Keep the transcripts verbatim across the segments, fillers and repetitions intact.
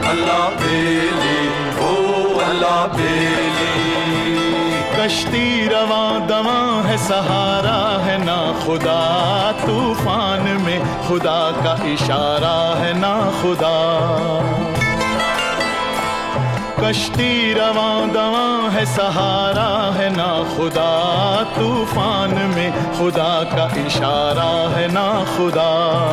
अल्लाह बेली हो अल्लाह बेली। कश्ती रवां दवां है सहारा है ना खुदा, तूफान में खुदा का इशारा है ना खुदा। कश्ती रवां दवां है सहारा है ना खुदा, तूफान में खुदा का इशारा है ना खुदा।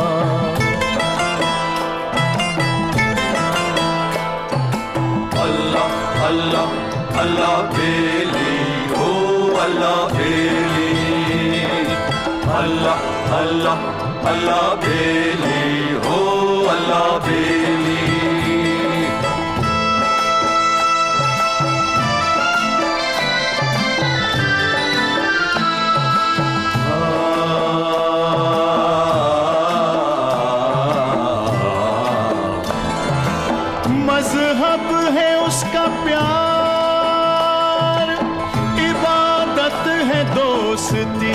अल्लाह अल्लाह अल्लाह बेली हो अल्लाह बेली। अल्लाह अल्लाह अल्लाह बेली हो अल्लाह बेली। मजहब है उसका प्यार, इबादत है दोस्ती,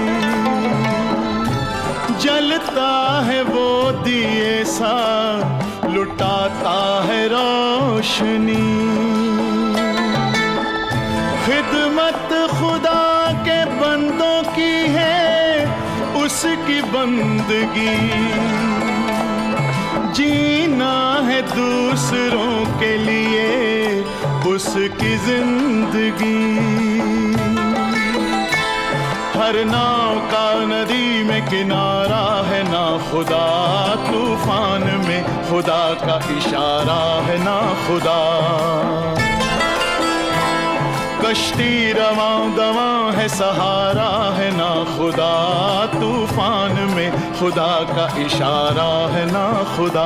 जलता है वो दिए सा लुटाता है रोशनी। खिदमत खुदा के बंदों की है उसकी बंदगी, जीना है दूसरों के लिए उसकी जिंदगी। हर नाव का नदी में किनारा है ना खुदा, तूफान में खुदा का इशारा है ना खुदा। कश्ती रवां दवां है सहारा है ना खुदा, तूफान में खुदा का इशारा है ना खुदा।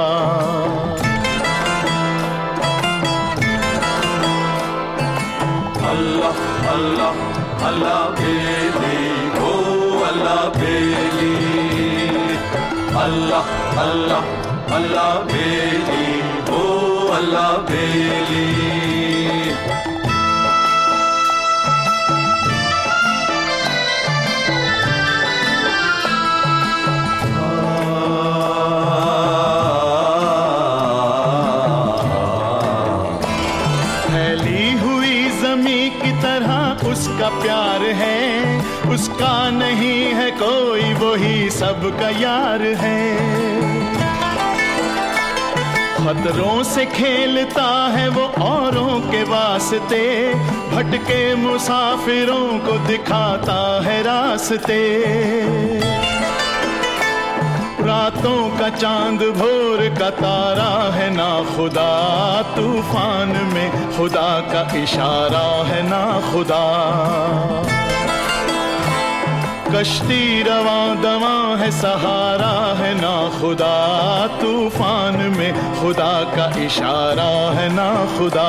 अल्लाह अल्लाह अल्लाह बेली हो अल्लाह बेली। अल्लाह अल्लाह अल्लाह बेली हो अल्लाह बेली। उसका प्यार है उसका नहीं है कोई, वही सबका यार है। खतरों से खेलता है वो औरों के वास्ते, भटके मुसाफिरों को दिखाता है रास्ते। रातों का चांद भोर का तारा है ना खुदा, तूफान में खुदा का इशारा है ना खुदा। कश्ती रवां दवां है सहारा है ना खुदा, तूफान में खुदा का इशारा है ना खुदा।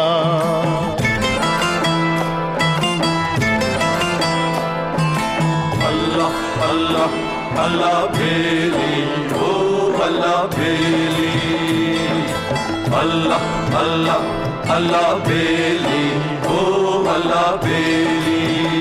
अल्लाह अल्लाह अल्लाह बेली हो अल्लाह बेली। अल्लाह अल्लाह अल्लाह बेली हो अल्लाह बेली।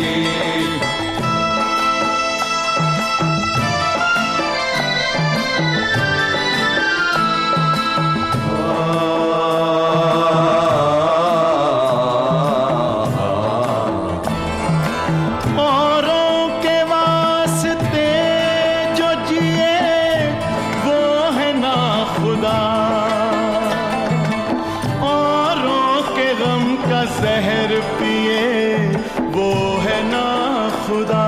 जहर पिए वो है ना खुदा,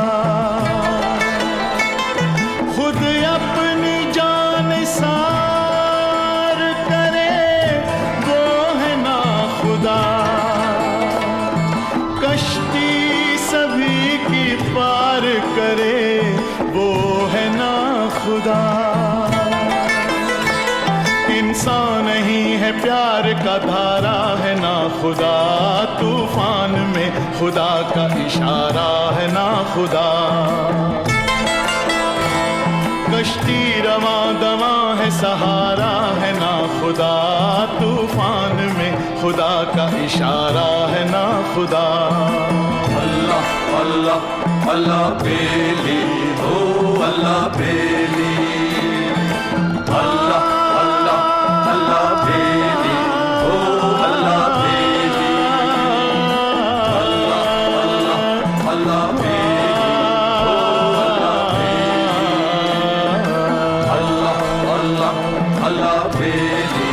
खुद अपनी जान सार करे वो है ना खुदा। कश्ती सभी की पार करे वो है ना खुदा। इंसान नहीं है प्यार का धारा है ना खुदा, तूफान में खुदा का इशारा है ना खुदा। कश्ती रवां दवां है सहारा है ना खुदा, तूफान में खुदा का इशारा है ना खुदा। अल्लाह अल्लाह अल्लाह बेली हो अल्लाह बेली। अल्लाह अल्लाह अल्लाह बेली हो अल्लाह बेली